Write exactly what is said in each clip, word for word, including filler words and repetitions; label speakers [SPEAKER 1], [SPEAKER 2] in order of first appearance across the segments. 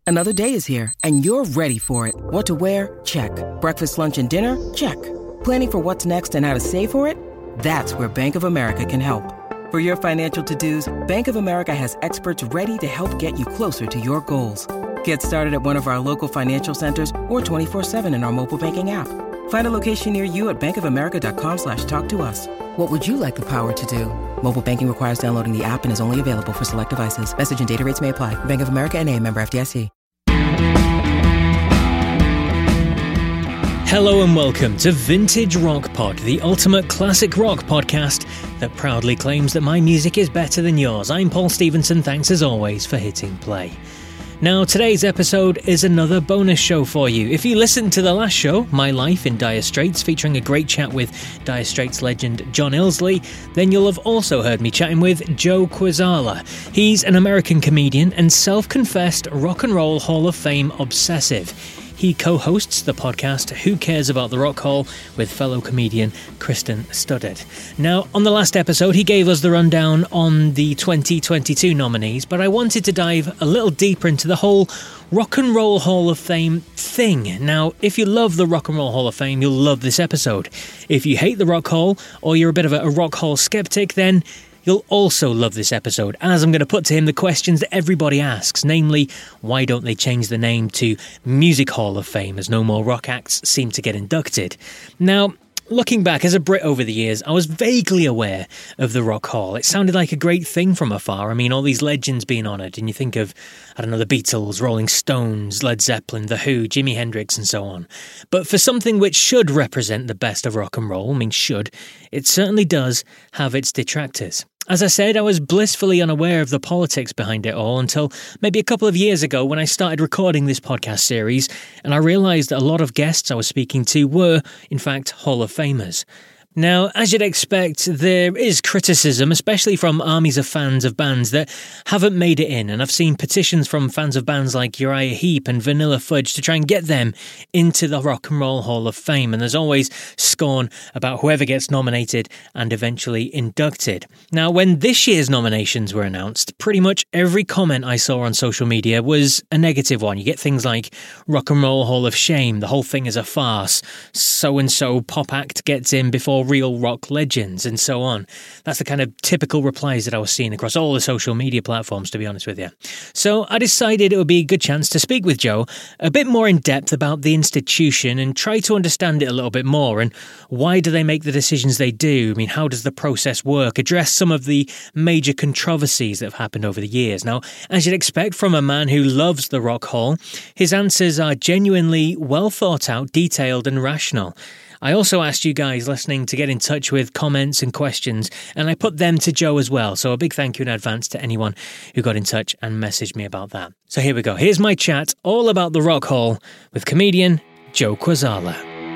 [SPEAKER 1] Another day is here, and you're ready for it. What to wear? Check. Breakfast, lunch, and dinner? Check. Planning for what's next and how to save for it? That's where Bank of America can help. For your financial to-dos, Bank of America has experts ready to help get you closer to your goals. Get started at one of our local financial centers or twenty-four seven in our mobile banking app. Find a location near you at bankofamerica.com slash talk to us. What would you like the power to do? Mobile banking requires downloading the app and is only available for select devices. Message and data rates may apply. Bank of America N A, member F D I C.
[SPEAKER 2] Hello and welcome to Vintage Rock Pod, the ultimate classic rock podcast that proudly claims that my music is better than yours. I'm Paul Stevenson, thanks as always for hitting play. Now, today's episode is another bonus show for you. If you listened to the last show, My Life in Dire Straits, featuring a great chat with Dire Straits legend John Illsley, then you'll have also heard me chatting with Joe Quazala. He's an American comedian and self-confessed Rock and Roll Hall of Fame obsessive. He co-hosts the podcast Who Cares About the Rock Hall with fellow comedian Kristen Studdard. Now, on the last episode, he gave us the rundown on the twenty twenty-two nominees, but I wanted to dive a little deeper into the whole Rock and Roll Hall of Fame thing. Now, if you love the Rock and Roll Hall of Fame, you'll love this episode. If you hate the Rock Hall, or you're a bit of a, a Rock Hall skeptic, then you'll also love this episode, as I'm going to put to him the questions that everybody asks, namely, why don't they change the name to Music Hall of Fame, as no more rock acts seem to get inducted? Now, looking back, as a Brit over the years, I was vaguely aware of the Rock Hall. It sounded like a great thing from afar. I mean, all these legends being honoured, and you think of, I don't know, the Beatles, Rolling Stones, Led Zeppelin, The Who, Jimi Hendrix, and so on. But for something which should represent the best of rock and roll, I mean, should, it certainly does have its detractors. As I said, I was blissfully unaware of the politics behind it all until maybe a couple of years ago when I started recording this podcast series, and I realised that a lot of guests I was speaking to were, in fact, Hall of Famers. Now, as you'd expect, there is criticism, especially from armies of fans of bands that haven't made it in, and I've seen petitions from fans of bands like Uriah Heep and Vanilla Fudge to try and get them into the Rock and Roll Hall of Fame, and there's always scorn about whoever gets nominated and eventually inducted. Now, when this year's nominations were announced, pretty much every comment I saw on social media was a negative one. You get things like Rock and Roll Hall of Shame, the whole thing is a farce, so-and-so pop act gets in before real rock legends, and so on. That's the kind of typical replies that I was seeing across all the social media platforms, to be honest with you. So I decided it would be a good chance to speak with Joe a bit more in depth about the institution and try to understand it a little bit more, and why do they make the decisions they do? I mean, how does the process work? Address some of the major controversies that have happened over the years. Now, as you'd expect from a man who loves the Rock Hall, his answers are genuinely well thought out, detailed and rational. I also asked you guys listening to get in touch with comments and questions, and I put them to Joe as well, so a big thank you in advance to anyone who got in touch and messaged me about that. So here we go, here's my chat all about the Rock Hall with comedian Joe Quazala.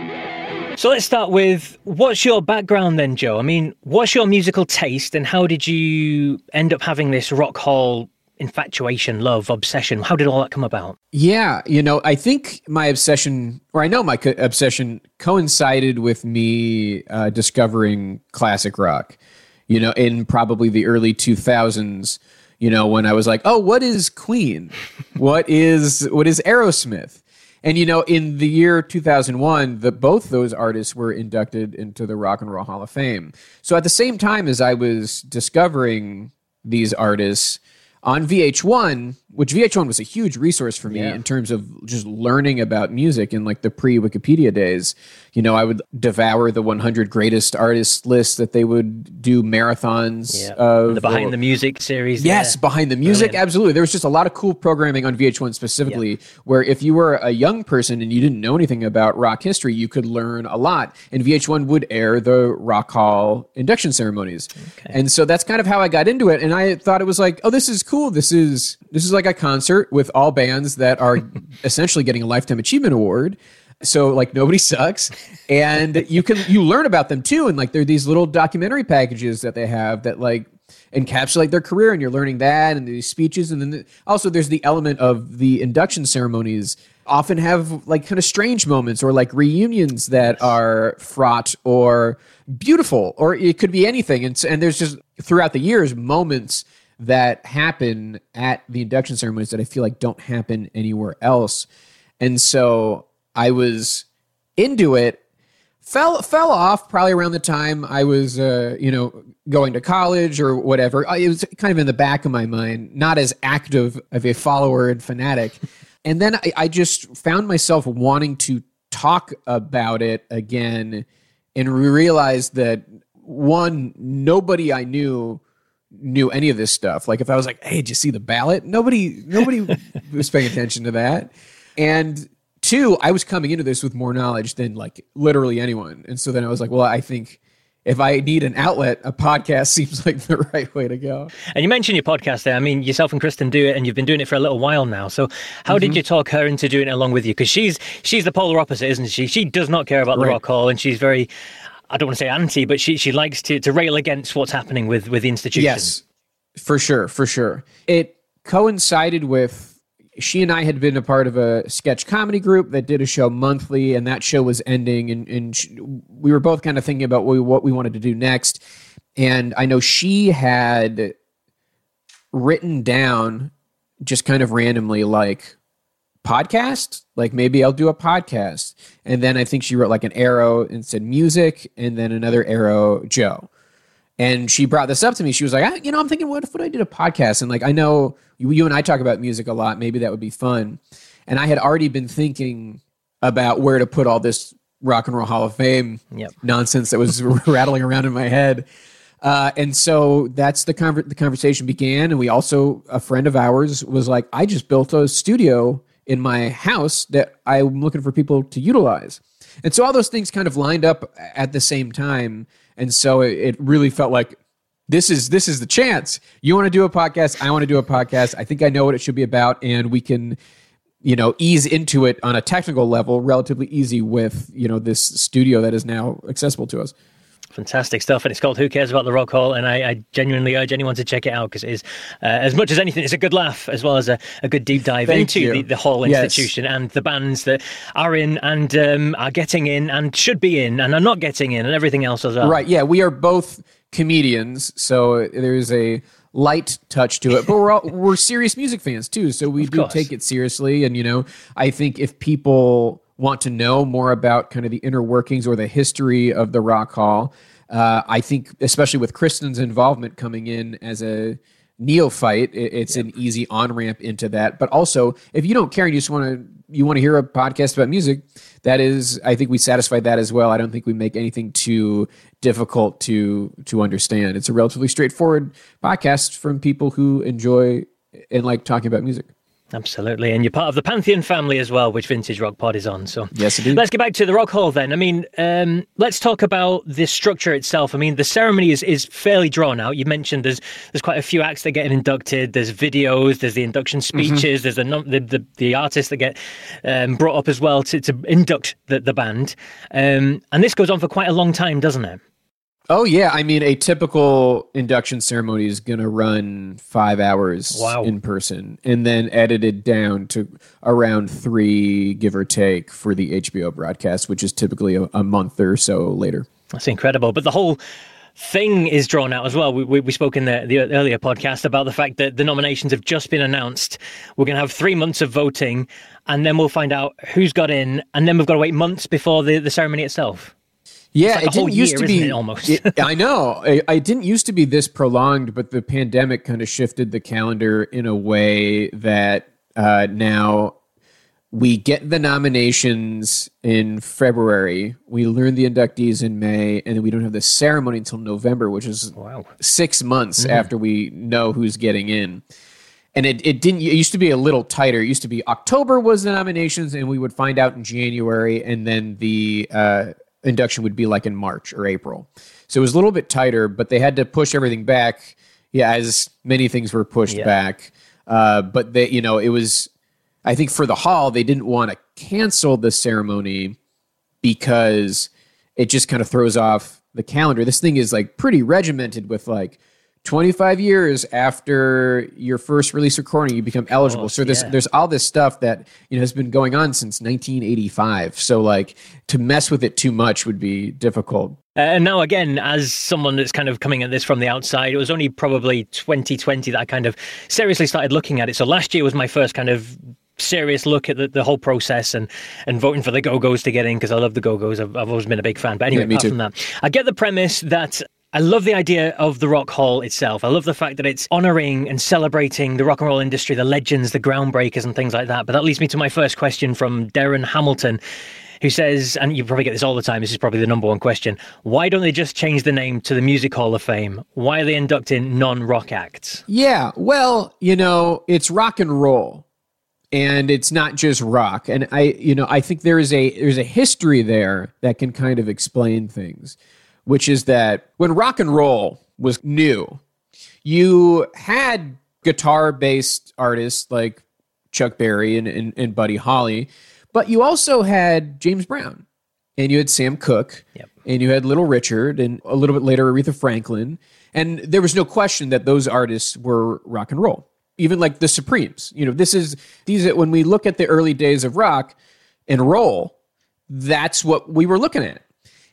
[SPEAKER 2] So let's start with, what's your background then, Joe? I mean, what's your musical taste, and how did you end up having this Rock Hall infatuation, love, obsession? How did all that come about?
[SPEAKER 3] Yeah, you know, I think my obsession, or I know my co- obsession coincided with me uh, discovering classic rock, you know, in probably the early two thousands, you know, when I was like, oh, what is Queen? What is what is Aerosmith? And, you know, in the year two thousand one, the, both those artists were inducted into the Rock and Roll Hall of Fame. So at the same time as I was discovering these artists, on V H one, which V H one was a huge resource for me yeah. in terms of just learning about music in like the pre-Wikipedia days. You know, I would devour the one hundred greatest artists list that they would do marathons
[SPEAKER 2] yeah.
[SPEAKER 3] of.
[SPEAKER 2] The Behind or, the Music series.
[SPEAKER 3] Yes, yeah. Behind the Music, Brilliant. Absolutely. There was just a lot of cool programming on V H one specifically, yeah. where if you were a young person and you didn't know anything about rock history, you could learn a lot. And V H one would air the Rock Hall induction ceremonies. Okay. And so that's kind of how I got into it. And I thought it was like, oh, this is cool. This is this is like a concert with all bands that are essentially getting a Lifetime Achievement Award. So like nobody sucks, and you can you learn about them too, and like there are these little documentary packages that they have that like encapsulate their career, and you're learning that, and these speeches, and then the, also there's the element of the induction ceremonies often have like kind of strange moments or like reunions that are fraught or beautiful, or it could be anything, and and there's just throughout the years moments that happen at the induction ceremonies that I feel like don't happen anywhere else. And so I was into it, fell fell off probably around the time I was, uh, you know, going to college or whatever. It was kind of in the back of my mind, not as active of a follower and fanatic. And then I, I just found myself wanting to talk about it again and realized that, one, nobody I knew knew any of this stuff. Like if I was like, hey, did you see the ballot? Nobody, nobody was paying attention to that. And two, I was coming into this with more knowledge than like literally anyone. And so then I was like, well, I think if I need an outlet, a podcast seems like the right way to go.
[SPEAKER 2] And you mentioned your podcast there. I mean, yourself and Kristen do it, and you've been doing it for a little while now. So how mm-hmm. did you talk her into doing it along with you? Because she's she's the polar opposite, isn't she? She does not care about the right. Rock Hall, and she's very, I don't want to say anti, but she she likes to, to rail against what's happening with, with the institution.
[SPEAKER 3] Yes, for sure, for sure. It coincided with, she and I had been a part of a sketch comedy group that did a show monthly, and that show was ending, and, and she, we were both kind of thinking about what we, what we wanted to do next. And I know she had written down just kind of randomly, like, podcast, like maybe I'll do a podcast. And then I think she wrote like an arrow and said music, and then another arrow, Joe. And she brought this up to me. She was like, I, you know, I'm thinking, what if what I did a podcast? And like, I know you, you and I talk about music a lot. Maybe that would be fun. And I had already been thinking about where to put all this Rock and Roll Hall of Fame yep. nonsense that was rattling around in my head. Uh, and so that's the, conver- the conversation began. And we also, a friend of ours was like, I just built a studio in my house that I'm looking for people to utilize. And so all those things kind of lined up at the same time. And so it, it really felt like this is this is the chance. You want to do a podcast? I want to do a podcast. I think I know what it should be about, and we can, you know, ease into it on a technical level, relatively easy with, you know, this studio that is now accessible to us.
[SPEAKER 2] Fantastic stuff, and it's called Who Cares About the Rock Hall, and I, I genuinely urge anyone to check it out, because it is, uh, as much as anything, it's a good laugh as well as a, a good deep dive Thank into the, the whole institution yes. and the bands that are in and um, are getting in and should be in and are not getting in and everything else as well.
[SPEAKER 3] Right, yeah, we are both comedians, so there's a light touch to it, but we're all, we're serious music fans too, so we of do course. take it seriously. And, you know, I think if people want to know more about kind of the inner workings or the history of the Rock Hall, uh, I think especially with Kristen's involvement coming in as a neophyte, it, it's yep. an easy on-ramp into that. But also, if you don't care and you just want to you want to hear a podcast about music, that is, I think we satisfied that as well. I don't think we make anything too difficult to to understand. It's a relatively straightforward podcast from people who enjoy and like talking about music.
[SPEAKER 2] Absolutely, and you're part of the Pantheon family as well, which Vintage Rock Pod is on. So
[SPEAKER 3] yes, indeed.
[SPEAKER 2] Let's get back to the Rock Hall then. I mean, um, let's talk about the structure itself. I mean, the ceremony is, is fairly drawn out. You mentioned there's there's quite a few acts that get inducted. There's videos. There's the induction speeches. Mm-hmm. There's the, the the the artists that get um, brought up as well to to induct the the band. Um, and this goes on for quite a long time, doesn't it?
[SPEAKER 3] Oh, yeah. I mean, a typical induction ceremony is going to run five hours
[SPEAKER 2] wow.
[SPEAKER 3] in person and then edited down to around three, give or take, for the H B O broadcast, which is typically a, a month or so later.
[SPEAKER 2] That's incredible. But the whole thing is drawn out as well. We, we, we spoke in the, the earlier podcast about the fact that the nominations have just been announced. We're going to have three months of voting, and then we'll find out who's got in, and then we've got to wait months before the, the ceremony itself.
[SPEAKER 3] Yeah,
[SPEAKER 2] like
[SPEAKER 3] it didn't used
[SPEAKER 2] year,
[SPEAKER 3] to be
[SPEAKER 2] it, almost.
[SPEAKER 3] it, I know it, it didn't used to be this prolonged, but the pandemic kind of shifted the calendar in a way that uh, now we get the nominations in February, we learn the inductees in May, and then we don't have the ceremony until November, which is
[SPEAKER 2] wow.
[SPEAKER 3] six months
[SPEAKER 2] mm-hmm.
[SPEAKER 3] after we know who's getting in. And it, it didn't. It used to be a little tighter. It used to be October was the nominations, and we would find out in January, and then the uh, induction would be like in March or April. So it was a little bit tighter, but they had to push everything back. Yeah, as many things were pushed yeah. back. Uh, but they, you know, it was, I think for the hall, they didn't want to cancel the ceremony because it just kind of throws off the calendar. This thing is like pretty regimented with like twenty-five years after your first release recording, you become eligible.
[SPEAKER 2] course,
[SPEAKER 3] so there's
[SPEAKER 2] yeah.
[SPEAKER 3] there's all this stuff that you know has been going on since nineteen eighty-five. So like to mess with it too much would be difficult.
[SPEAKER 2] Uh, and now again, as someone that's kind of coming at this from the outside, it was only probably twenty twenty that I kind of seriously started looking at it. So last year was my first kind of serious look at the, the whole process and, and voting for the Go-Go's to get in because I love the Go-Go's. I've, I've always been a big fan. But anyway,
[SPEAKER 3] Yeah, me
[SPEAKER 2] apart
[SPEAKER 3] too.
[SPEAKER 2] from that, I get the premise that I love the idea of the Rock Hall itself. I love the fact that it's honouring and celebrating the rock and roll industry, the legends, the groundbreakers and things like that. But that leads me to my first question from Darren Hamilton, who says, and you probably get this all the time, this is probably the number one question, why don't they just change the name to the Music Hall of Fame? Why are they inducting non-rock acts?
[SPEAKER 3] Yeah, well, you know, it's rock and roll. And it's not just rock. And I, you know, I think there is a there's a history there that can kind of explain things, which is that when rock and roll was new, you had guitar-based artists like Chuck Berry and, and, and Buddy Holly, but you also had James Brown, and you had Sam Cooke,
[SPEAKER 2] Yep.
[SPEAKER 3] and you had Little Richard, and a little bit later Aretha Franklin. And there was no question that those artists were rock and roll. Even like the Supremes, you know, this is these when we look at the early days of rock and roll, that's what we were looking at.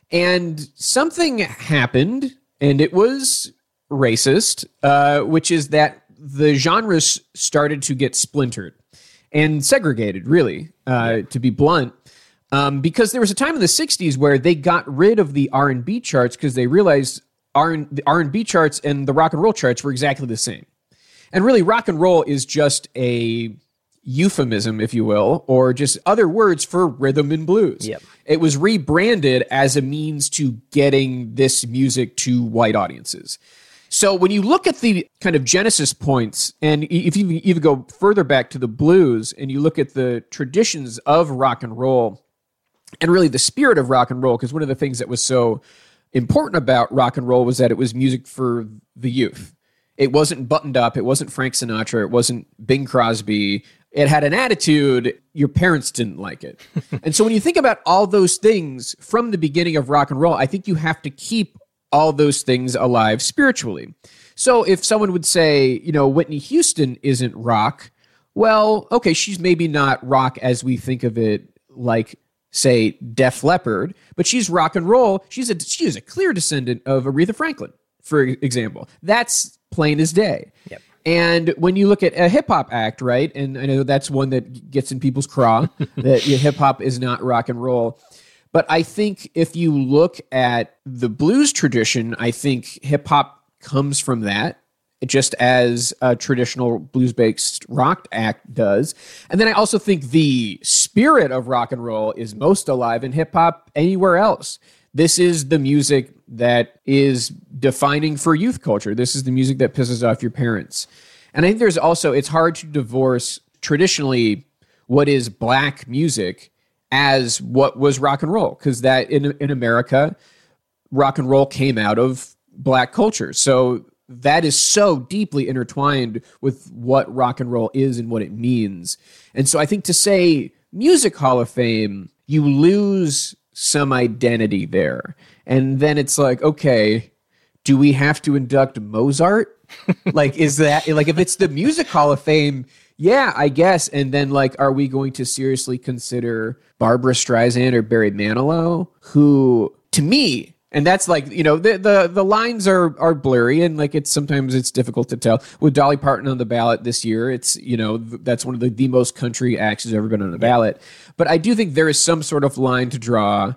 [SPEAKER 3] And something happened, and it was racist, uh, which is that the genres started to get splintered and segregated, really, uh, to be blunt, um, because there was a time in the sixties where they got rid of the R and B charts because they realized R and, the R and B charts and the rock and roll charts were exactly the same. And really, rock and roll is just a euphemism, if you will, or just other words for rhythm and blues.
[SPEAKER 2] Yep.
[SPEAKER 3] It was rebranded as a means to getting this music to white audiences. So when you look at the kind of genesis points, and if you even go further back to the blues, and you look at the traditions of rock and roll, and really the spirit of rock and roll, because one of the things that was so important about rock and roll was that it was music for the youth. It wasn't buttoned up. It wasn't Frank Sinatra. It wasn't Bing Crosby. It had an attitude. Your parents didn't like it. And so when you think about all those things from the beginning of rock and roll, I think you have to keep all those things alive spiritually. So if someone would say, you know, Whitney Houston isn't rock, well, okay, she's maybe not rock as we think of it, like, say, Def Leppard, but she's rock and roll. She's a, she is a clear descendant of Aretha Franklin, for example. That's plain as day.
[SPEAKER 2] Yep.
[SPEAKER 3] And when you look at a hip hop act, right? And I know that's one that gets in people's craw, that yeah, hip hop is not rock and roll. But I think if you look at the blues tradition, I think hip hop comes from that, just as a traditional blues-based rock act does. And then I also think the spirit of rock and roll is most alive in hip hop anywhere else. This is the music that is defining for youth culture. This is the music that pisses off your parents. And I think there's also, it's hard to divorce traditionally what is black music as what was rock and roll, because that in in America, rock and roll came out of black culture. So that is so deeply intertwined with what rock and roll is and what it means. And so I think to say Music Hall of Fame, you lose some identity there. And then it's like, okay, do we have to induct Mozart? Like, is that, like, if it's the Music Hall of Fame, yeah, I guess. And then, like, are we going to seriously consider Barbara Streisand or Barry Manilow, who, to me, and that's like, you know, the the, the lines are are blurry, and like it's sometimes it's difficult to tell. With Dolly Parton on the ballot this year, it's, you know, that's one of the, the most country acts who's ever been on the ballot. But I do think there is some sort of line to draw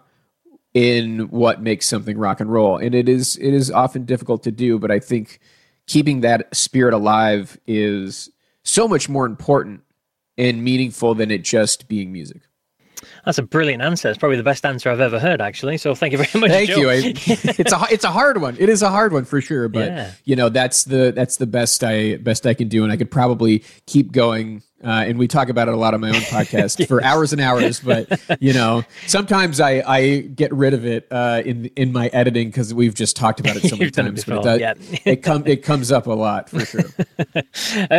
[SPEAKER 3] in what makes something rock and roll, and it is it is often difficult to do. But I think keeping that spirit alive is so much more important and meaningful than it just being music.
[SPEAKER 2] That's a brilliant answer. It's probably the best answer I've ever heard, actually. So thank you very much,
[SPEAKER 3] Thank
[SPEAKER 2] Joe.
[SPEAKER 3] you. I, it's a it's a hard one. It is a hard one for sure. But
[SPEAKER 2] Yeah.
[SPEAKER 3] you know, that's the that's the best I best I can do, and I could probably keep going. Uh, and we talk about it a lot on my own podcast yes. for hours and hours. But you know, sometimes I, I get rid of it uh, in in my editing because we've just talked about it so many times.
[SPEAKER 2] It before,
[SPEAKER 3] but it, does,
[SPEAKER 2] yeah.
[SPEAKER 3] it comes it comes up a lot for sure.
[SPEAKER 2] um,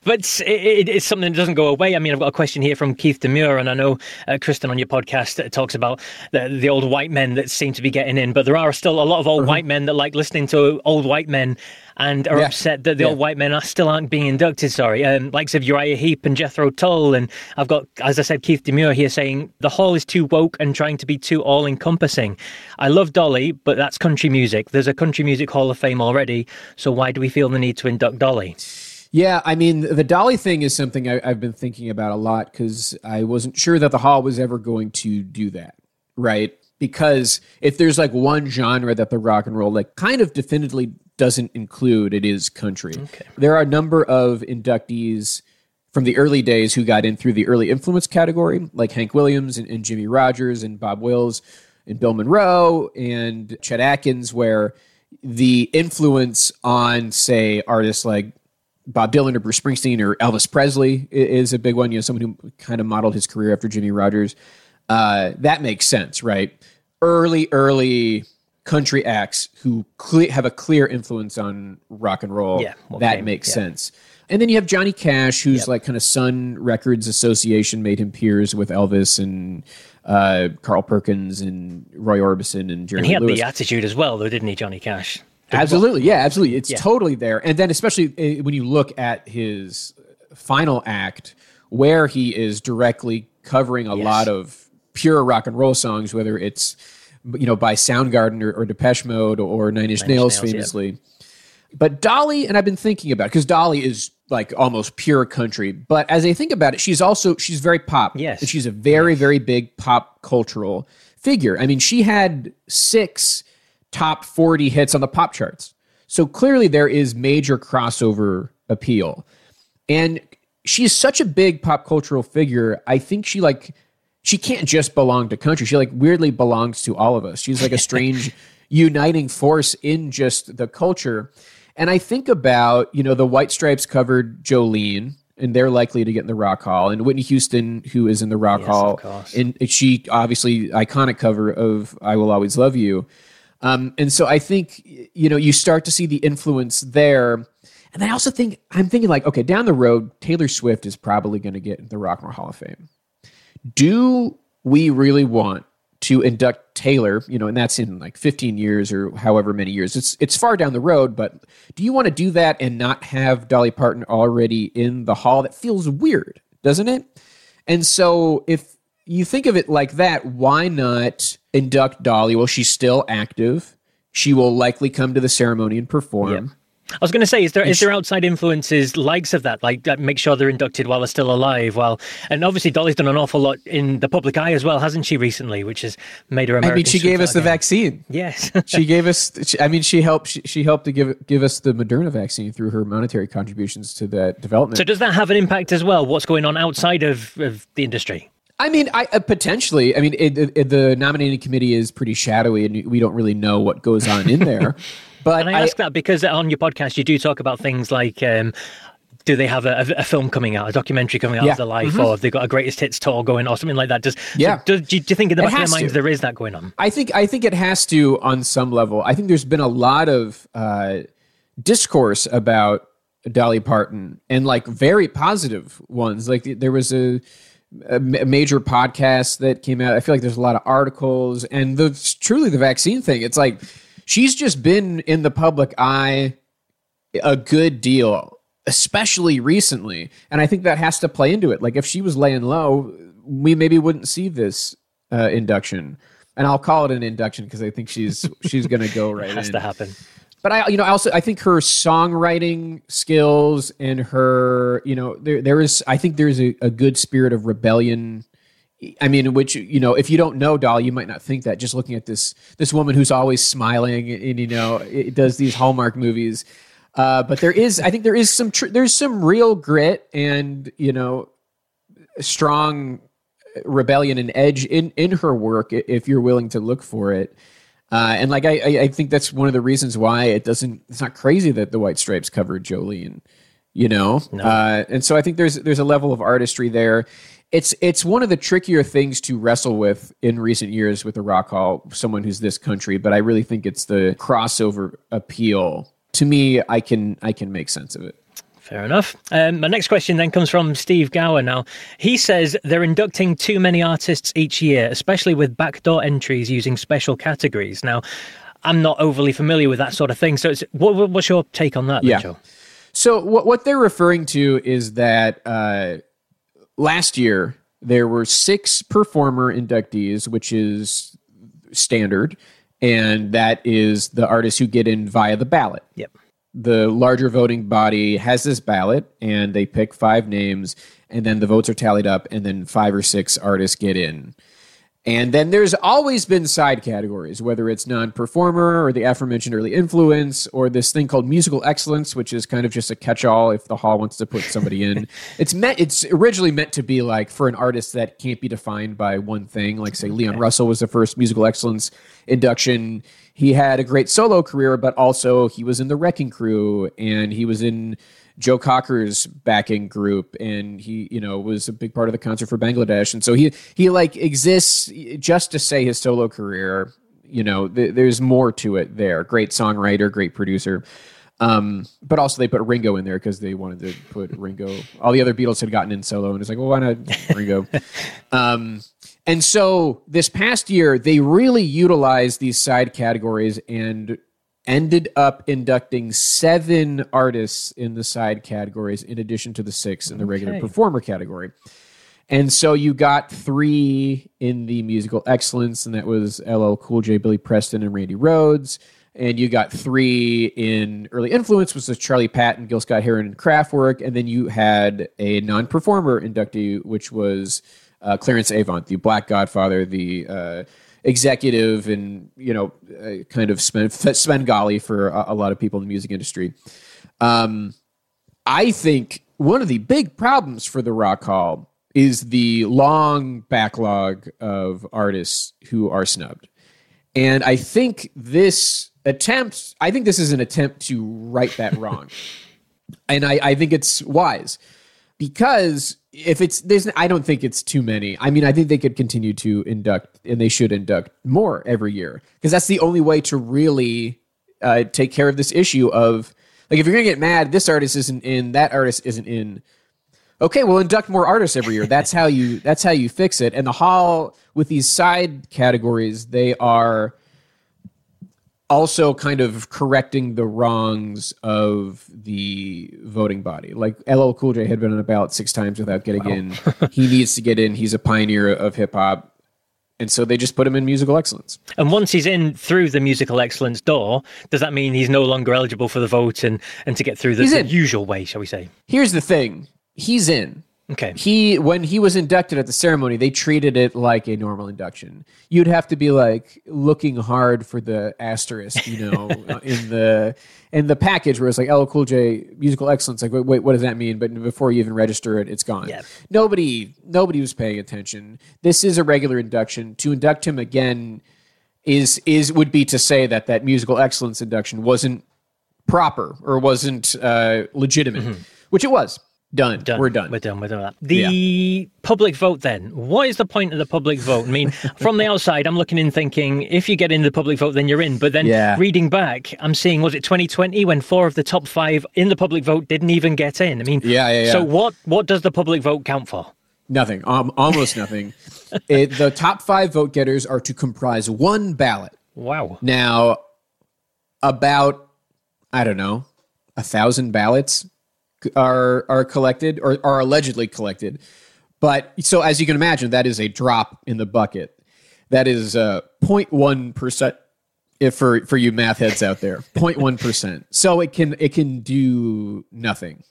[SPEAKER 2] But it's, it, it's something that doesn't go away. I mean, I've got a question here from Keith Demure, and I know uh, Kristen on your podcast uh, talks about the, the old white men that seem to be getting in, but there are still a lot of old mm-hmm. white men that like listening to old white men and are yeah. upset that the yeah. old white men are still aren't being inducted, sorry. Um, likes of Uriah Heep and Jethro Tull, and I've got, as I said, Keith Demure here saying, the hall is too woke and trying to be too all-encompassing. I love Dolly, but that's country music. There's a Country Music Hall of Fame already, so why do we feel the need to induct Dolly?
[SPEAKER 3] Yeah, I mean, the Dolly thing is something I, I've been thinking about a lot because I wasn't sure that the hall was ever going to do that, right? Because if there's like one genre that the Rock and Roll like kind of definitively doesn't include, it is country. Okay. There are a number of inductees from the early days who got in through the early influence category, like Hank Williams and, and Jimmy Rogers and Bob Wills and Bill Monroe and Chet Atkins, where the influence on, say, artists like Bob Dylan or Bruce Springsteen or Elvis Presley is a big one. You know, someone who kind of modeled his career after Jimmy Rogers. Uh, that makes sense, right? Early, early country acts who cle- have a clear influence on rock and roll. Yeah, well, that okay, makes yeah. sense. And then you have Johnny Cash, who's yep. like kind of Sun Records Association made him peers with Elvis and uh, Carl Perkins and Roy Orbison and Jerry
[SPEAKER 2] And he had
[SPEAKER 3] Lewis.
[SPEAKER 2] The attitude as well, though, didn't he, Johnny Cash?
[SPEAKER 3] Absolutely. Yeah, absolutely. It's yeah. totally there. And then especially when you look at his final act where he is directly covering a yes. lot of pure rock and roll songs, whether it's, you know, by Soundgarden or, or Depeche Mode or Nine Inch Nails, Nails famously. Yeah. But Dolly, and I've been thinking about it, because Dolly is like almost pure country. But as I think about it, she's also, she's very pop.
[SPEAKER 2] Yes.
[SPEAKER 3] And she's a very,
[SPEAKER 2] yes.
[SPEAKER 3] very big pop cultural figure. I mean, she had six top forty hits on the pop charts. So clearly there is major crossover appeal. And she's such a big pop cultural figure. I think she like, she can't just belong to country. She like weirdly belongs to all of us. She's like a strange uniting force in just the culture. And I think about, you know, the White Stripes covered Jolene, and they're likely to get in the Rock Hall. And Whitney Houston, who is in the Rock
[SPEAKER 2] yes,
[SPEAKER 3] Hall, and she obviously iconic cover of I Will Always Love You. Um, and so I think, you know, you start to see the influence there. And then I also think, I'm thinking like, okay, down the road, Taylor Swift is probably going to get in the Rock and Roll Hall of Fame. Do we really want to induct Taylor, you know, and that's in like fifteen years or however many years. It's it's far down the road, but do you want to do that and not have Dolly Parton already in the hall? That feels weird, doesn't it? And so if you think of it like that, why not induct Dolly? Well, she's still active. She will likely come to the ceremony and perform.
[SPEAKER 2] Yep. I was going to say, is there is there outside influences likes of that, like that make sure they're inducted while they're still alive? Well, and obviously Dolly's done an awful lot in the public eye as well, hasn't she, recently, which has made her American.
[SPEAKER 3] I mean, she gave us the
[SPEAKER 2] again.
[SPEAKER 3] vaccine.
[SPEAKER 2] Yes.
[SPEAKER 3] she gave us, she, I mean, she helped she, she helped to give give us the Moderna vaccine through her monetary contributions to that development.
[SPEAKER 2] So does that have an impact as well? What's going on outside of, of the industry?
[SPEAKER 3] I mean, I uh, potentially. I mean, it, it, the nominating committee is pretty shadowy, and we don't really know what goes on in there. But
[SPEAKER 2] and I ask
[SPEAKER 3] I,
[SPEAKER 2] that because on your podcast you do talk about things like, um, do they have a, a film coming out, a documentary coming out
[SPEAKER 3] yeah.
[SPEAKER 2] of their life,
[SPEAKER 3] mm-hmm.
[SPEAKER 2] or have they got a greatest hits tour going, or something like that? Does
[SPEAKER 3] yeah?
[SPEAKER 2] So do, do you think in the back of their minds
[SPEAKER 3] to.
[SPEAKER 2] there is that going on?
[SPEAKER 3] I think I think it has to on some level. I think there's been a lot of uh, discourse about Dolly Parton, and like very positive ones. Like there was a. a major podcast that came out. I feel like there's a lot of articles, and the truly the vaccine thing. It's like she's just been in the public eye a good deal, especially recently, and I think that has to play into it. Like if she was laying low, we maybe wouldn't see this uh, induction, and I'll call it an induction because I think she's she's going to go right.
[SPEAKER 2] It has
[SPEAKER 3] in.
[SPEAKER 2] to happen.
[SPEAKER 3] But I, you know, also I think her songwriting skills and her, you know, there there is, I think there's a, a good spirit of rebellion. I mean, which, you know, if you don't know Dolly, you might not think that just looking at this this woman who's always smiling and, and you know, it does these Hallmark movies. Uh, but there is, I think there is some tr- there's some real grit and, you know, strong rebellion and edge in in her work if you're willing to look for it. Uh, and like I, I think that's one of the reasons why it doesn't. It's not crazy that the White Stripes covered Jolene, you know.
[SPEAKER 2] No.
[SPEAKER 3] Uh, and so I think there's there's a level of artistry there. It's it's one of the trickier things to wrestle with in recent years with the Rock Hall. Someone who's this country, but I really think it's the crossover appeal. To me, I can I can make sense of it.
[SPEAKER 2] Fair enough. Um, my next question then comes from Steve Gower now. He says they're inducting too many artists each year, especially with backdoor entries using special categories. Now, I'm not overly familiar with that sort of thing. So it's, what, what's your take on that,
[SPEAKER 3] yeah.
[SPEAKER 2] Joe?
[SPEAKER 3] So what, what they're referring to is that uh, last year there were six performer inductees, which is standard, and that is the artists who get in via the ballot.
[SPEAKER 2] Yep.
[SPEAKER 3] The larger voting body has this ballot, and they pick five names, and then the votes are tallied up, and then five or six artists get in. And then there's always been side categories, whether it's non-performer or the aforementioned early influence or this thing called musical excellence, which is kind of just a catch-all if the hall wants to put somebody in. It's meant. It's originally meant to be like for an artist that can't be defined by one thing. Like say Leon Russell was the first musical excellence induction. He had a great solo career, but also he was in the Wrecking Crew and he was in Joe Cocker's backing group, and he, you know, was a big part of the concert for Bangladesh. And so he, he like exists just to say his solo career, you know, th- there's more to it there. Great songwriter, great producer. Um, but also they put Ringo in there because they wanted to put Ringo. All the other Beatles had gotten in solo, and it's like, well, why not Ringo? um, and so this past year, they really utilized these side categories and ended up inducting seven artists in the side categories in addition to the six in the regular
[SPEAKER 2] Okay.
[SPEAKER 3] performer category. And so you got three in the musical excellence, and that was L L Cool J, Billy Preston, and Randy Rhoads. And you got three in early influence, which was Charlie Patton, Gil Scott-Heron, and Kraftwerk. And then you had a non-performer inductee, which was uh, Clarence Avant, the Black Godfather, the uh, executive and, you know, uh, kind of Sven- Svengali for a, a lot of people in the music industry. Um, I think one of the big problems for the Rock Hall is the long backlog of artists who are snubbed. And I think this attempt, I think this is an attempt to right that wrong. And I, I think it's wise. Because if it's, there's, I don't think it's too many. I mean, I think they could continue to induct, and they should induct more every year, because that's the only way to really uh, take care of this issue of, like, if you're going to get mad, this artist isn't in, that artist isn't in. Okay, well, induct more artists every year. That's how you, that's how you fix it. And the hall, with these side categories, they are also kind of correcting the wrongs of the voting body. Like L L Cool J had been on a ballot six times without getting
[SPEAKER 2] Wow.
[SPEAKER 3] in. He needs to get in. He's a pioneer of hip hop. And so they just put him in musical excellence.
[SPEAKER 2] And once he's in through the musical excellence door, does that mean he's no longer eligible for the vote and, and to get through the, the usual way, shall we say?
[SPEAKER 3] Here's the thing. He's in.
[SPEAKER 2] Okay.
[SPEAKER 3] He, when he was inducted at the ceremony, they treated it like a normal induction. You'd have to be like looking hard for the asterisk, you know, in the in the package where it's like L L Cool J musical excellence. Like, wait, wait, what does that mean? But before you even register it, it's gone.
[SPEAKER 2] Yeah.
[SPEAKER 3] Nobody, nobody was paying attention. This is a regular induction. To induct him again is is would be to say that that musical excellence induction wasn't proper or wasn't uh, legitimate, mm-hmm. which it was. Done.
[SPEAKER 2] Done.
[SPEAKER 3] We're done.
[SPEAKER 2] We're done. We're done with that. The yeah. public vote then. What is the point of the public vote? I mean, from the outside, I'm looking in thinking, if you get in the public vote, then you're in. But then
[SPEAKER 3] yeah.
[SPEAKER 2] reading back, I'm seeing, was it twenty twenty when four of the top five in the public vote didn't even get in? I mean,
[SPEAKER 3] yeah, yeah, yeah.
[SPEAKER 2] So what, what does the public vote count for?
[SPEAKER 3] Nothing. Um, almost nothing. It, the top five vote getters are to comprise one ballot.
[SPEAKER 2] Wow.
[SPEAKER 3] Now, about, I don't know, a thousand ballots are are collected or are allegedly collected. But so as you can imagine, that is a drop in the bucket. That is uh, zero point one percent if for, for you math heads out there, zero point one percent. So it can it can do nothing.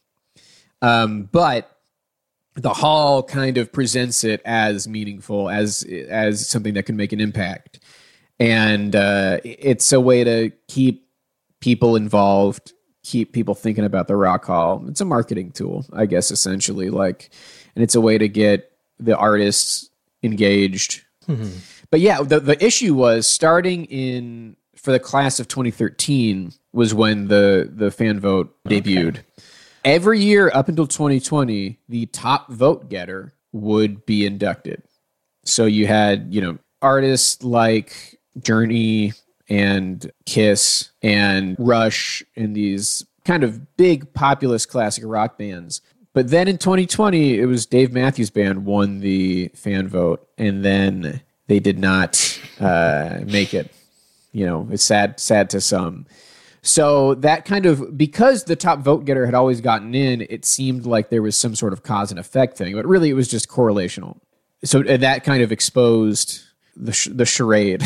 [SPEAKER 3] Um, but the hall kind of presents it as meaningful, as as something that can make an impact. And uh, it's a way to keep people involved, keep people thinking about the Rock Hall. It's a marketing tool, I guess, essentially. Like, and it's a way to get the artists engaged. Mm-hmm. But yeah, the, the issue was starting in, for the class of twenty thirteen was when the, the fan vote debuted. Okay. Every year up until twenty twenty, the top vote getter would be inducted. So you had, you know, artists like Journey and Kiss and Rush and these kind of big populist classic rock bands. But then in twenty twenty, it was Dave Matthews Band won the fan vote, and then they did not uh, make it. You know, it's sad, sad to some. So that kind of, because the top vote getter had always gotten in, it seemed like there was some sort of cause and effect thing, but really it was just correlational. So that kind of exposed the sh- the charade.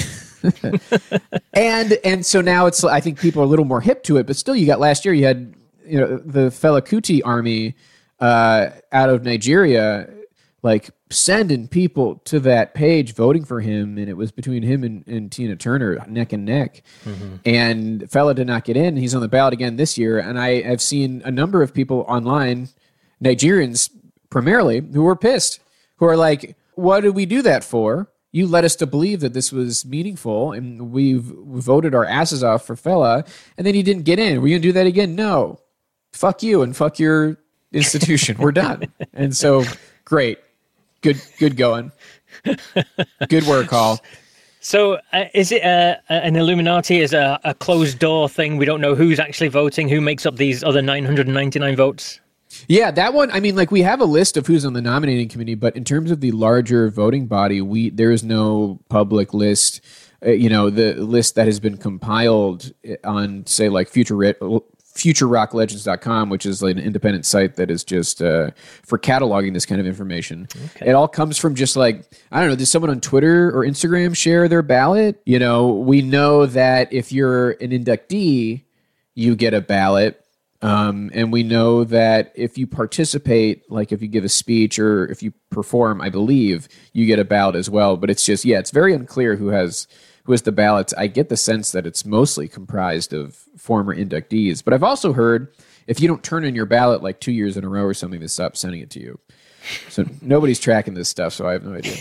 [SPEAKER 3] and and so now it's, I think people are a little more hip to it, but still you got last year, you had, you know, the Fela Kuti army uh, out of Nigeria, like sending people to that page voting for him, and it was between him and, and Tina Turner neck and neck. Mm-hmm. And Fela did not get in. He's on the ballot again this year, and I have seen a number of people online, Nigerians primarily, who were pissed, who are like, what did we do that for? You led us to believe that this was meaningful, and we've we voted our asses off for Fela, and then he didn't get in. Were you going to do that again? No. Fuck you and fuck your institution. We're done. And so, great. Good good going. Good work, Hall.
[SPEAKER 2] So uh, is it uh, an Illuminati? Is a, a closed door thing? We don't know who's actually voting, who makes up these other nine hundred ninety-nine votes?
[SPEAKER 3] Yeah, that one, I mean, like, we have a list of who's on the nominating committee, but in terms of the larger voting body, we there is no public list. Uh, you know, the list that has been compiled on, say, like Future future rock legends dot com, which is like an independent site that is just uh, for cataloging this kind of information. Okay. It all comes from just like, I don't know, did someone on Twitter or Instagram share their ballot? You know, we know that if you're an inductee, you get a ballot. Um, and we know that if you participate, like if you give a speech or if you perform, I believe, you get a ballot as well. But it's just, yeah, it's very unclear who has who has the ballots. I get the sense that it's mostly comprised of former inductees. But I've also heard if you don't turn in your ballot like two years in a row or something, they stop sending it to you. So nobody's tracking this stuff, so I have no idea.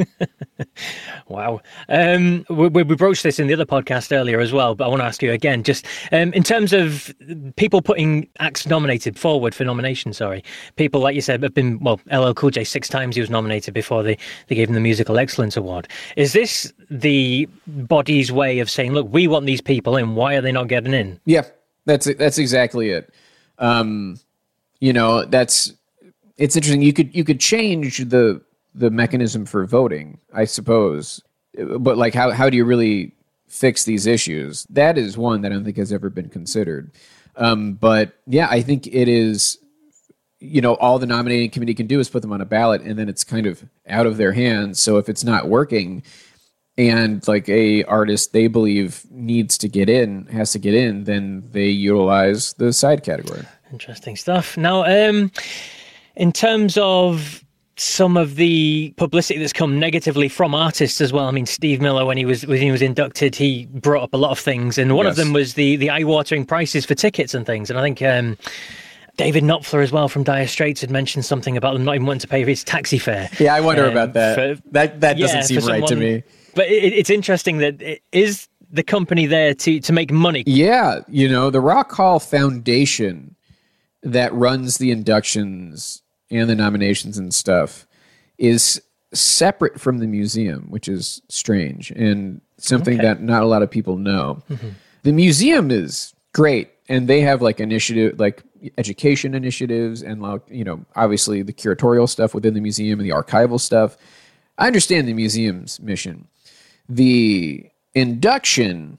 [SPEAKER 2] Wow. Um, we, we broached this in the other podcast earlier as well, but I want to ask you again, just um, in terms of people putting acts nominated forward for nomination, sorry, people, like you said, have been, well, L L Cool J, six times he was nominated before they, they gave him the Musical Excellence Award. Is this the body's way of saying, look, we want these people in, why are they not getting in?
[SPEAKER 3] Yeah, that's that's exactly it. Um, you know, that's, it's interesting. You could, you could change the, the mechanism for voting, I suppose. But like, how, how do you really fix these issues? That is one that I don't think has ever been considered. Um, but yeah, I think it is, you know, all the nominating committee can do is put them on a ballot and then it's kind of out of their hands. So if it's not working and like a artist they believe needs to get in, has to get in, then they utilize the side category.
[SPEAKER 2] Interesting stuff. Now, um, in terms of some of the publicity that's come negatively from artists as well. I mean, Steve Miller, when he was when he was inducted, he brought up a lot of things, and one yes. of them was the the eye-watering prices for tickets and things. And I think um, David Knopfler as well from Dire Straits had mentioned something about them not even wanting to pay for his taxi fare.
[SPEAKER 3] Yeah, I wonder um, about that. For, that that doesn't yeah, seem right someone, to me.
[SPEAKER 2] But it, it's interesting that it is the company there to to make money.
[SPEAKER 3] Yeah, you know, the Rock Hall Foundation that runs the inductions and the nominations and stuff is separate from the museum, which is strange and something okay. that not a lot of people know. Mm-hmm. The museum is great, and they have like initiative, like education initiatives, and like, you know, obviously the curatorial stuff within the museum and the archival stuff. I understand the museum's mission. The induction,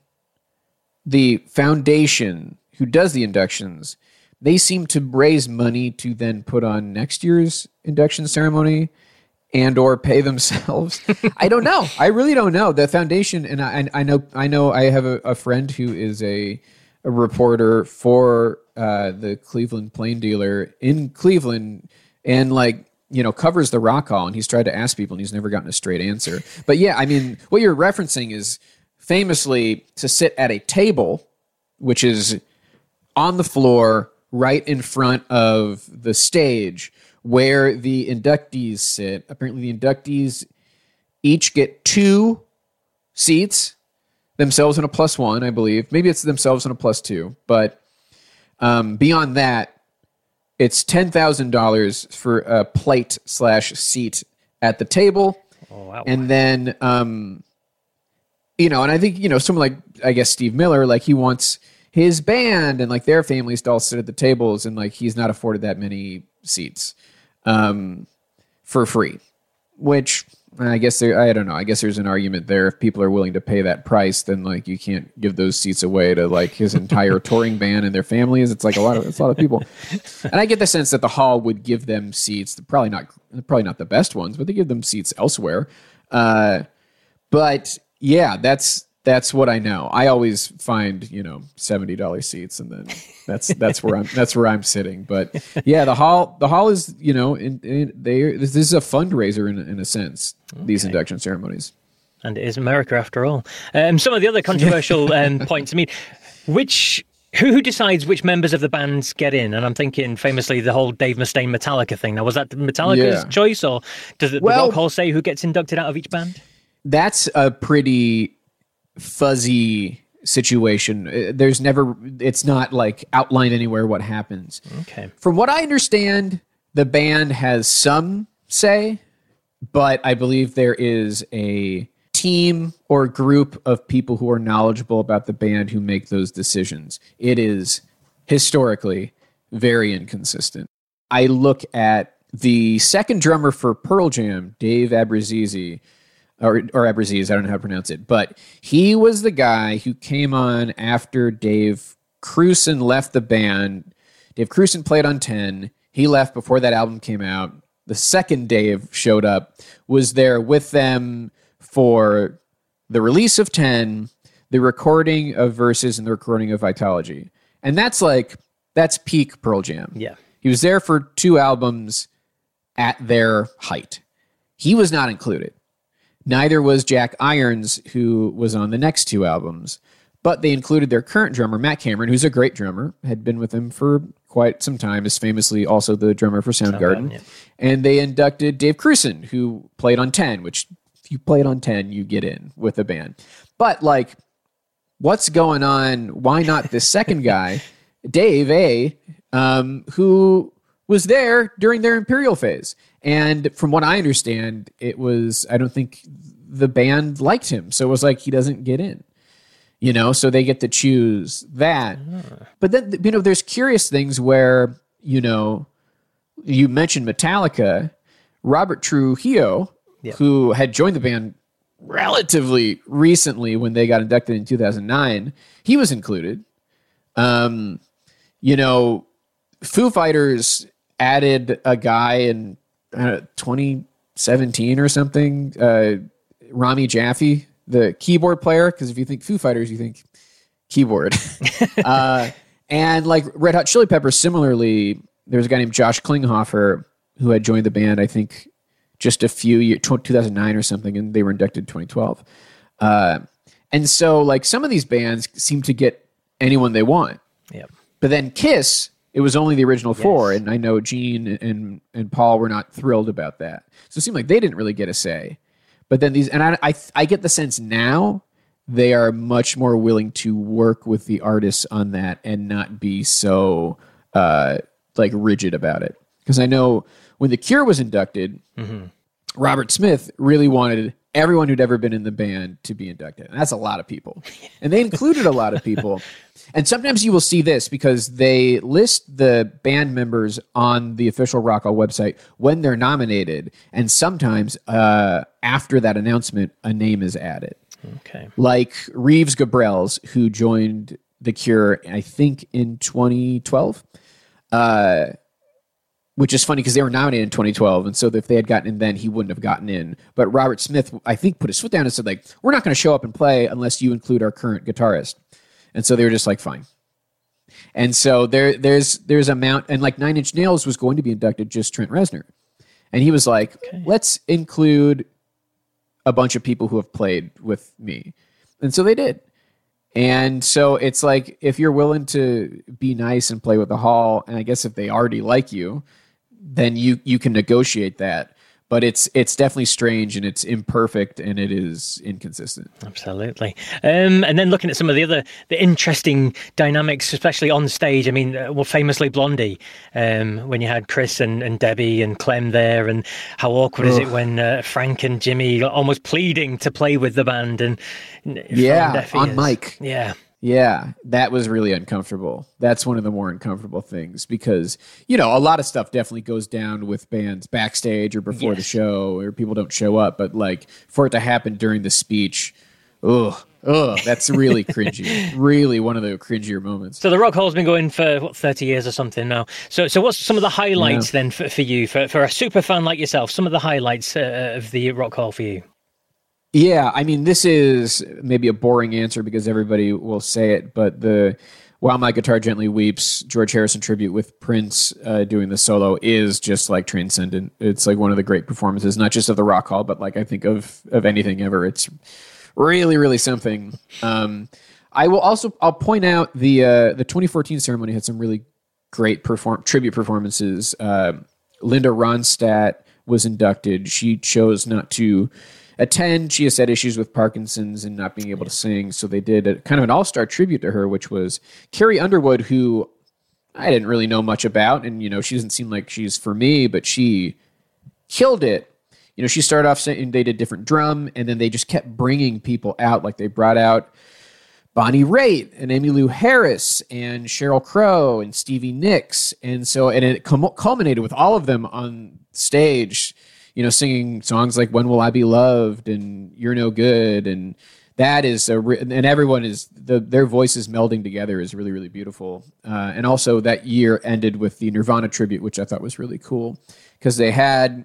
[SPEAKER 3] the foundation who does the inductions, they seem to raise money to then put on next year's induction ceremony and or pay themselves. I don't know. I really don't know. The foundation, and I, I know I know I have a, a friend who is a, a reporter for uh, the Cleveland Plain Dealer in Cleveland and like, you know, covers the Rock Hall, and he's tried to ask people and he's never gotten a straight answer. But yeah, I mean, what you're referencing is famously to sit at a table, which is on the floor, right in front of the stage where the inductees sit. Apparently the inductees each get two seats, themselves and a plus one, I believe. Maybe it's themselves and a plus two. But um, beyond that, it's ten thousand dollars for a plate slash seat at the table. Oh, wow. And then, um, you know, and I think, you know, someone like, I guess, Steve Miller, like he wants... his band and like their families all sit at the tables, and like he's not afforded that many seats um, for free, which I guess there, I don't know. I guess there's an argument there. If people are willing to pay that price, then like you can't give those seats away to like his entire touring band and their families. It's like a lot of it's a lot of people, and I get the sense that the Hall would give them seats. Probably not, probably not the best ones, but they give them seats elsewhere. Uh, but yeah, that's that's what I know. I always find you know seventy dollars seats, and then that's that's where I'm that's where I'm sitting. But yeah, the Hall the Hall is you know in, in, they this is a fundraiser in in a sense. Okay. These induction ceremonies,
[SPEAKER 2] and it is America after all. Um, some of the other controversial um, points. I mean, which who who decides which members of the bands get in? And I'm thinking famously the whole Dave Mustaine Metallica thing. Now, was that Metallica's yeah. choice, or does it, well, the Rock Hall say who gets inducted out of each band?
[SPEAKER 3] That's a pretty fuzzy situation. There's never, it's not like outlined anywhere what happens.
[SPEAKER 2] Okay.
[SPEAKER 3] From what I understand, the band has some say, but I believe there is a team or group of people who are knowledgeable about the band who make those decisions. It is historically very inconsistent. I look at the second drummer for Pearl Jam, Dave Abruzzese, or, or Abruzzese, I don't know how to pronounce it, but he was the guy who came on after Dave Krusen left the band. Dave Krusen played on ten. He left before that album came out. The second Dave showed up, was there with them for the release of ten, the recording of Versus, and the recording of Vitalogy. And that's like, that's peak Pearl Jam.
[SPEAKER 2] Yeah.
[SPEAKER 3] He was there for two albums at their height. He was not included. Neither was Jack Irons, who was on the next two albums. But they included their current drummer, Matt Cameron, who's a great drummer, had been with them for quite some time, is famously also the drummer for Soundgarden. Soundgarden yeah. And they inducted Dave Krusen, who played on ten, which if you played on ten, you get in with the band. But, like, what's going on? Why not this second guy, Dave A., um, who was there during their Imperial phase? And from what I understand, it was, I don't think the band liked him. So it was like, he doesn't get in. You know, so they get to choose that. Uh. But then, you know, there's curious things where, you know, you mentioned Metallica, Robert Trujillo, yep. who had joined the band relatively recently when they got inducted in two thousand nine, he was included. Um, you know, Foo Fighters added a guy in uh, twenty seventeen or something, uh, Rami Jaffe, the keyboard player, because if you think Foo Fighters, you think keyboard. uh, and like Red Hot Chili Peppers, similarly, there's a guy named Josh Klinghoffer who had joined the band, I think, just a few years, two thousand nine or something, and they were inducted in twenty twelve. Uh, and so, like, some of these bands seem to get anyone they want.
[SPEAKER 2] Yep.
[SPEAKER 3] But then Kiss, it was only the original yes. four, and I know Gene and and Paul were not thrilled about that. So it seemed like they didn't really get a say. But then these, and I, I, I get the sense now they are much more willing to work with the artists on that and not be so uh, like rigid about it. Because I know when The Cure was inducted, mm-hmm. Robert Smith really wanted everyone who'd ever been in the band to be inducted. And that's a lot of people. And they included a lot of people. And sometimes you will see this because they list the band members on the official Rock Hall website when they're nominated. And sometimes uh, after that announcement, a name is added.
[SPEAKER 2] Okay.
[SPEAKER 3] Like Reeves Gabrels, who joined The Cure, I think, in twenty twelve. Uh, which is funny because they were nominated in twenty twelve. And so if they had gotten in then, he wouldn't have gotten in. But Robert Smith, I think, put his foot down and said, like, we're not going to show up and play unless you include our current guitarist. And so they were just like, fine. And so there, there's there's a mount, and like Nine Inch Nails was going to be inducted, just Trent Reznor. And he was like, okay, let's include a bunch of people who have played with me. And so they did. And so it's like, if you're willing to be nice and play with the Hall, and I guess if they already like you, then you, you can negotiate that. But it's it's definitely strange, and it's imperfect, and it is inconsistent.
[SPEAKER 2] Absolutely. Um, and then looking at some of the other the interesting dynamics, especially on stage. I mean, uh, well, famously Blondie, um, when you had Chris and, and Debbie and Clem there, and how awkward Ugh. is it when uh, Frank and Jimmy are almost pleading to play with the band, and
[SPEAKER 3] yeah, on mic.
[SPEAKER 2] Yeah.
[SPEAKER 3] Yeah, that was really uncomfortable. That's one of the more uncomfortable things because, you know, a lot of stuff definitely goes down with bands backstage or before yes. the show or people don't show up. But like for it to happen during the speech, ugh, ugh, that's really cringy. Really one of the cringier moments.
[SPEAKER 2] So the Rock Hall's been going for, what, thirty years or something now. So so what's some of the highlights yeah. then for, for you, for, for a super fan like yourself, some of the highlights uh, of the Rock Hall for you?
[SPEAKER 3] Yeah, I mean, this is maybe a boring answer because everybody will say it, but the While My Guitar Gently Weeps, George Harrison tribute with Prince uh, doing the solo is just like transcendent. It's like one of the great performances, not just of the Rock Hall, but like I think of of anything ever. It's really, really something. Um, I will also, I'll point out the uh, the twenty fourteen ceremony had some really great perform tribute performances. Uh, Linda Ronstadt was inducted. She chose not to attend. She has had issues with Parkinson's and not being able to sing, so they did a kind of an all-star tribute to her, which was Carrie Underwood, who I didn't really know much about, and you know she doesn't seem like she's for me, but she killed it. You know, she started off saying they did different drum, and then they just kept bringing people out. Like they brought out Bonnie Raitt and Emmylou Harris and Sheryl Crow and Stevie Nicks, and so and it culminated with all of them on stage, you know, singing songs like "When Will I Be Loved" and "You're No Good," and that is a re- and everyone is the their voices melding together is really really beautiful. Uh, and also that year ended with the Nirvana tribute, which I thought was really cool because they had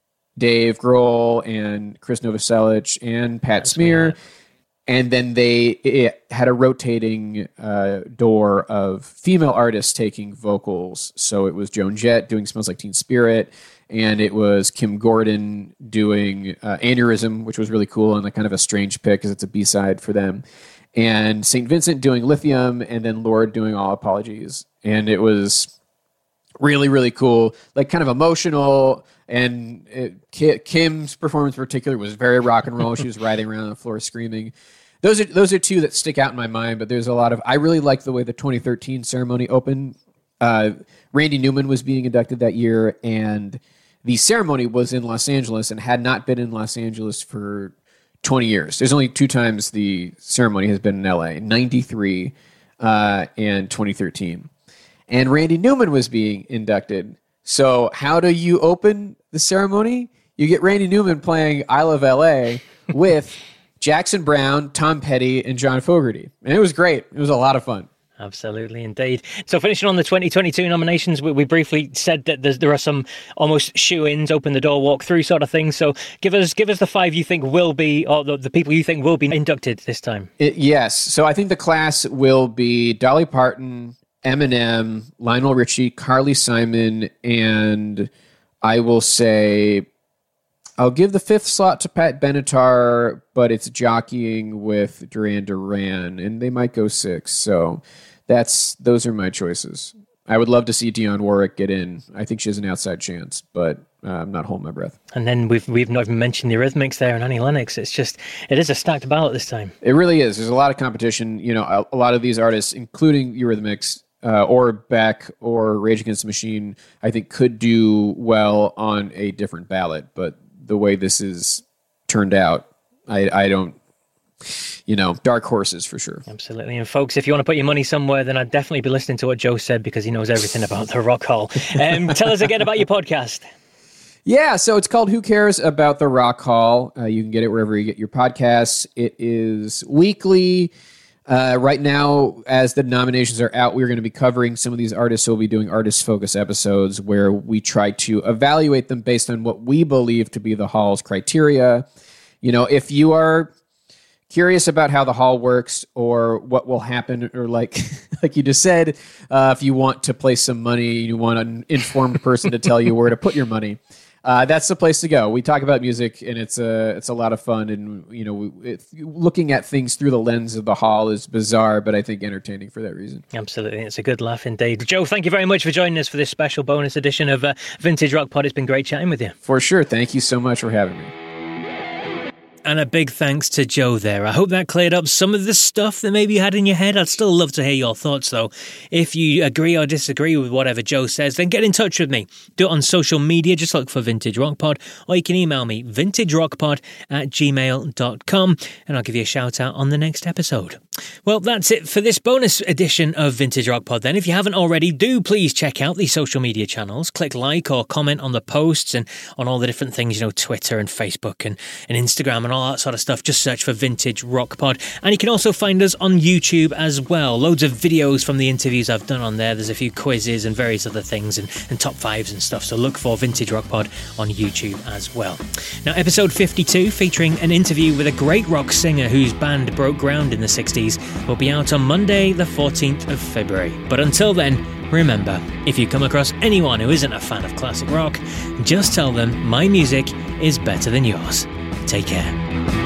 [SPEAKER 3] Dave Grohl and Chris Novoselic and Pat That's Smear, bad. And then they it had a rotating uh, door of female artists taking vocals. So it was Joan Jett doing "Smells Like Teen Spirit." And it was Kim Gordon doing uh, Aneurysm, which was really cool and like kind of a strange pick because it's a B-side for them. And Saint Vincent doing Lithium, and then Lorde doing All Apologies. And it was really, really cool, like kind of emotional. And it, Kim's performance in particular was very rock and roll. She was writhing around on the floor screaming. Those are those are two that stick out in my mind, but there's a lot of... I really like the way the twenty thirteen ceremony opened. Uh, Randy Newman was being inducted that year, and the ceremony was in Los Angeles and had not been in Los Angeles for twenty years. There's only two times the ceremony has been in L A, ninety-three uh, and twenty thirteen. And Randy Newman was being inducted. So how do you open the ceremony? You get Randy Newman playing I Love L A with Jackson Browne, Tom Petty, and John Fogerty. And it was great. It was a lot of fun.
[SPEAKER 2] Absolutely, indeed. So finishing on the twenty twenty-two nominations, we, we briefly said that there's, there are some almost shoe-ins, open the door, walk through sort of things. So give us give us the five you think will be, or the, the people you think will be inducted this time.
[SPEAKER 3] It, yes. So I think the class will be Dolly Parton, Eminem, Lionel Richie, Carly Simon, and I will say I'll give the fifth slot to Pat Benatar, but it's jockeying with Duran Duran, and they might go six. So that's those are my choices. I would love to see Dionne Warwick get in. I think she has an outside chance, but uh, I'm not holding my breath.
[SPEAKER 2] And then we've we've not even mentioned the Eurythmics there and Annie Lennox. It's just it is a stacked ballot this time.
[SPEAKER 3] It really is. There's a lot of competition. You know, a, a lot of these artists, including Eurythmics uh, or Beck or Rage Against the Machine, I think could do well on a different ballot. But the way this is turned out, I, I don't. You know, dark horses for sure.
[SPEAKER 2] Absolutely. And folks, if you want to put your money somewhere, then I'd definitely be listening to what Joe said because he knows everything about the Rock Hall. Um, tell us again about your podcast.
[SPEAKER 3] Yeah, so it's called Who Cares About the Rock Hall. Uh, you can get it wherever you get your podcasts. It is weekly. Uh, right now, as the nominations are out, we're going to be covering some of these artists. So we'll be doing artist focus episodes where we try to evaluate them based on what we believe to be the Hall's criteria. You know, if you are curious about how the Hall works or what will happen, or like like you just said, uh, if you want to place some money, you want an informed person to tell you where to put your money, uh, that's the place to go. We talk about music, and it's a it's a lot of fun. And you know, it, looking at things through the lens of the Hall is bizarre, but I think entertaining for that reason.
[SPEAKER 2] Absolutely, it's a good laugh indeed. Joe, thank you very much for joining us for this special bonus edition of uh, Vintage Rock Pod. It's been great chatting with you.
[SPEAKER 3] For sure. Thank you so much for having me.
[SPEAKER 2] And a big thanks to Joe there. I hope that cleared up some of the stuff that maybe you had in your head. I'd still love to hear your thoughts, though. If you agree or disagree with whatever Joe says, then get in touch with me. Do it on social media. Just look for Vintage Rock Pod, or you can email me, vintage rock pod at gmail dot com, and I'll give you a shout out on the next episode. Well, that's it for this bonus edition of Vintage Rock Pod then. If you haven't already, do please check out the social media channels. Click like or comment on the posts and on all the different things, you know, Twitter and Facebook and, and Instagram and all that sort of stuff. Just search for Vintage Rock Pod. And you can also find us on YouTube as well. Loads of videos from the interviews I've done on there. There's a few quizzes and various other things and, and top fives and stuff. So look for Vintage Rock Pod on YouTube as well. Now, episode fifty-two, featuring an interview with a great rock singer whose band broke ground in the sixties, will be out on Monday the fourteenth of February. But until then, remember, if you come across anyone who isn't a fan of classic rock, just tell them my music is better than yours. Take care.